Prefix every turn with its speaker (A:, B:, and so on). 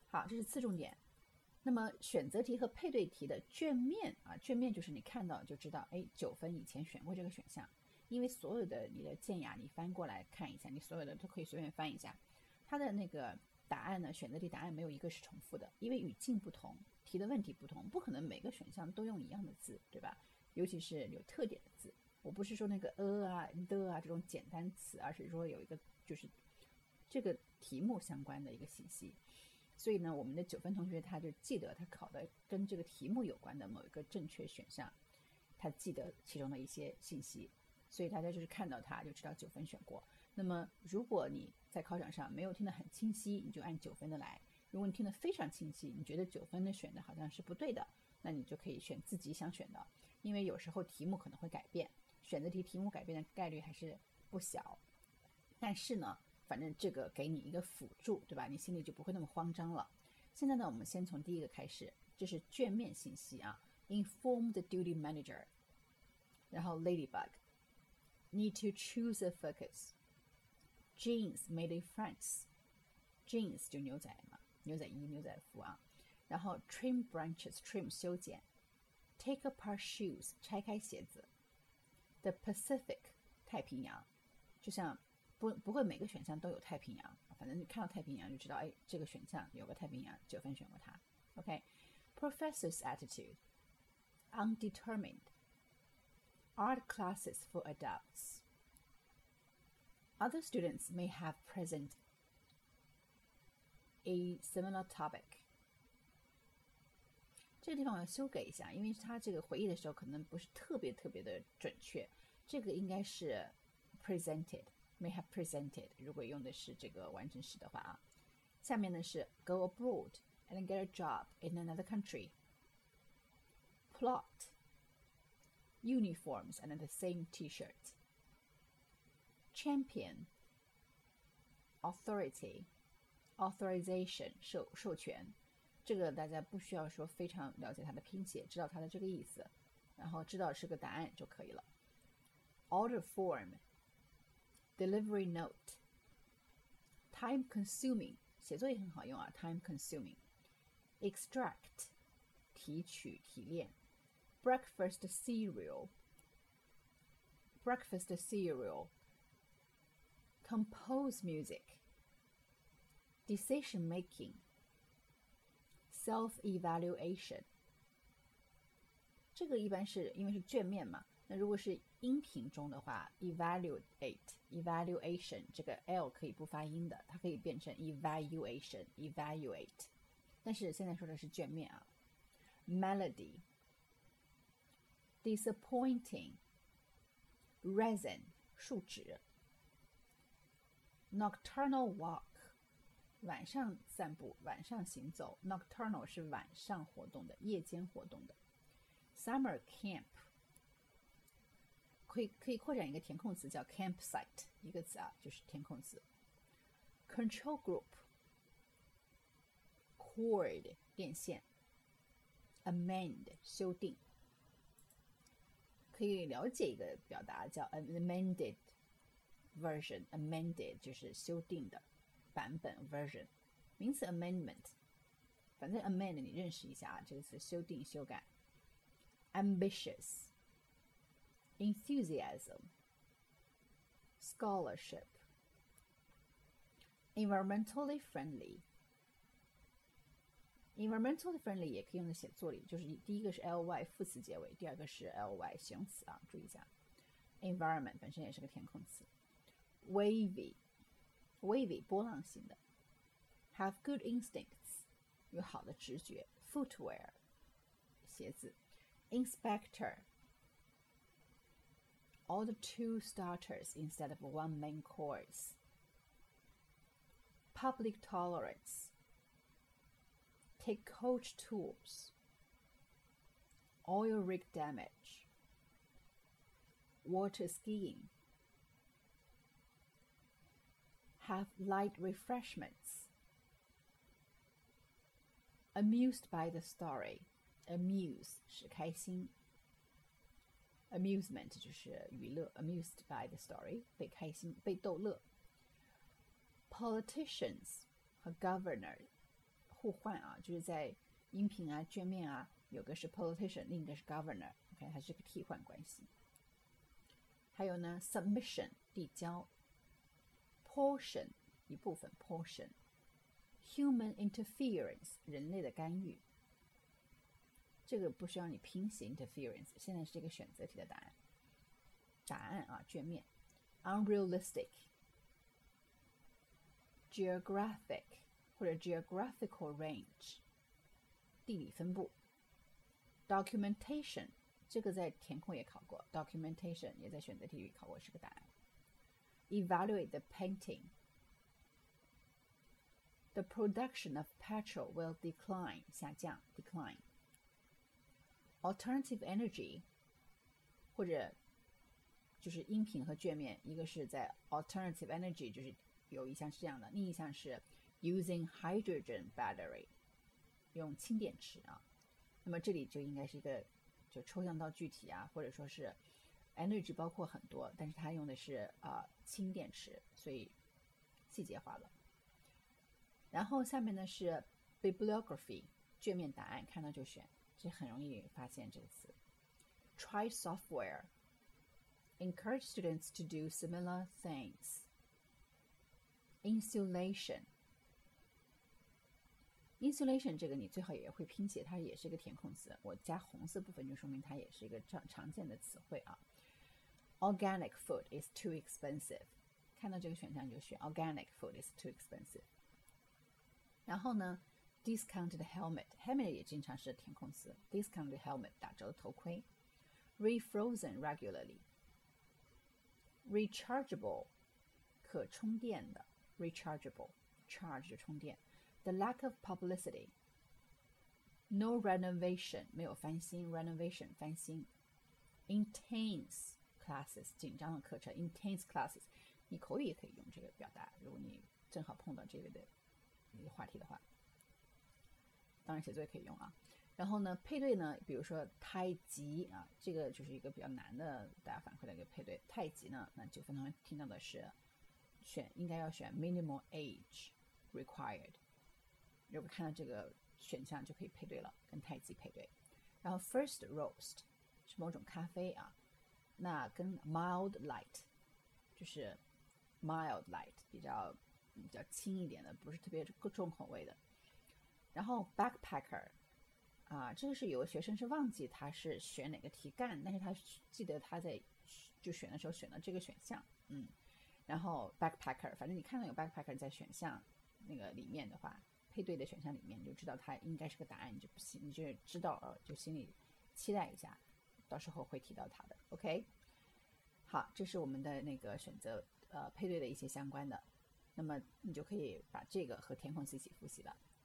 A: 好，这是次重点。那么选择题和配对题的卷面啊，卷面就是你看到就知道，哎，9分以前选过这个选项，因为所有的你的建雅你翻过来看一下，你所有的都可以随便翻一下，它的那个答案呢，选择题答案没有一个是重复的，因为语境不同，题的问题不同，不可能每个选项都用一样的字，对吧？尤其是有特点的字，我不是说那个啊、的啊这种简单词，而是说有一个就是这个题目相关的一个信息。所以呢，我们的9分同学他就记得他考的跟这个题目有关的某一个正确选项，他记得其中的一些信息，所以大家就是看到它就知道9分选过。那么如果你在考场上没有听得很清晰，你就按9分的来；如果你听得非常清晰，你觉得9分的选的好像是不对的，那你就可以选自己想选的，因为有时候题目可能会改变，选择题题目改变的概率还是不小。但是呢，反正这个给你一个辅助，对吧？你心里就不会那么慌张了。现在呢，我们先从第一个开始，这是卷面信息啊。Inform the duty manager， 然后 Ladybug need to choose a focus。 Jeans made in France， Jeans 就牛仔嘛，牛仔衣、牛仔服啊。然后 trim branches， trim 修剪。Take apart shoes， 拆开鞋子。The Pacific， 太平洋，就像不会每个选项都有太平洋，反正你看到太平洋就知道，哎，这个选项有个太平洋，9分选过它。OK， Professor's attitude undetermined。 Art classes for adults。 Other students may have present a similar topic。 这个地方我要修改一下，因为它这个回忆的时候可能不是特别的准确，这个应该是 presented，may have presented， 如果用的是这个完整式的话啊。下面呢是 go abroad and get a job in another country。 Plot uniforms and the same t-shirt。 Champion authority authorization 授权，这个大家不需要说非常了解它的拼写，知道它的这个意思，然后知道是个答案就可以了。Order form delivery note。 Time consuming 写作也很好用啊， time consuming。 Extract 提取提炼。Breakfast cereal compose music。 Decision making self-evaluation。 这个一般是因为是卷面嘛，那如果是音频中的话 evaluation 这个 L 可以不发音的，它可以变成 evaluate， 但是现在说的是卷面啊。Melody disappointing resin 树脂。Nocturnal walk 晚上散步，晚上行走。 Nocturnal 是晚上活动的，夜间活动的。Summer camp 可以扩展一个填空词叫 campsite， 一个词啊，就是填空词。Control group cord 电线。Amend 修订，可以了解一个表达叫 amended version。 Amended 就是修订的版本 version， 名词 amendment， 反正 amend 你认识一下啊，这个词修订修改。Ambitious enthusiasm scholarship environmentally friendly。 environmentally friendly 也可以用在写作里，就是第一个是 ly 副词结尾，第二个是 ly 形容词啊，注意一下。environment 本身也是个填空词。Wavy 波浪形的。Have good instincts 有好的直觉。Footwear 鞋子。Inspector order 2 starters instead of 1 main course。 Public tolerance take coach tours。 Oil rig damage water skiing。 Have light refreshments。 Amused by the story， amuse 是开心， amusement 就是娱乐， amused by the story 被开心被逗乐。Politicians 和 governor 互换啊，就是在音频啊、卷面啊，有个是 politician， 另一个是 governor，OK， 它是个替换关系。还有呢 submission 递交 portion 一部分 portion human interference 人类的干预，这个不需要你拼写 interference， 现在是一个选择题的答案啊，卷面 unrealistic geographic 或者 geographical range 地理分布 documentation 这个在填空也考过 documentation 也在选择题里考过，是个答案 evaluate the painting the production of petrol will decline 下降 decline alternative energy 或者就是音频和卷面，一个是在 alternative energy 就是有一项是这样的，另一项是 using hydrogen battery 用氢电池啊。那么这里就应该是一个就抽象到具体啊，或者说是 energy 包括很多，但是它用的是氢电池，所以细节化了。然后下面呢是 bibliography 卷面答案，看到就选，这很容易发现这个词。Try software encourage students to do similar things insulation 这个你最好也会拼写，它也是一个填空词，我加红色部分就说明它也是一个常见的词汇啊。Organic food is too expensive 看到这个选项就选 Organic food is too expensive。 然后呢 discounted helmet 也经常是填空词 discounted helmet 打折的头盔 refrozen regularly rechargeable 可充电的 rechargeable charge 充电 the lack of publicity no renovation 没有翻新 renovation 翻新 intense classes 紧张的课程 intense classes 你口语也可以用这个表达，如果你正好碰到这类的一个话题的话，当然写作也可以用啊。然后呢配对呢，比如说太极啊，这个就是一个比较难的大家反馈的一个配对。太极呢，那9分同学听到的是应该要选 minimal age required， 如果看到这个选项就可以配对了，跟太极配对。然后 first roast 是某种咖啡啊，那跟 mild light 就是 mild light 比较轻一点的，不是特别重口味的。然后 backpacker这个是有个学生是忘记他是选哪个题干，但是他记得他在就选的时候选了这个选项，然后 backpacker 反正你看到有 backpacker 在选项那个里面的话，配对的选项里面，你就知道它应该是个答案，你就知道就心里期待一下，到时候会提到它的 OK。 好，这是我们的那个选择配对的一些相关的，那么你就可以把这个和填空词一起复习了。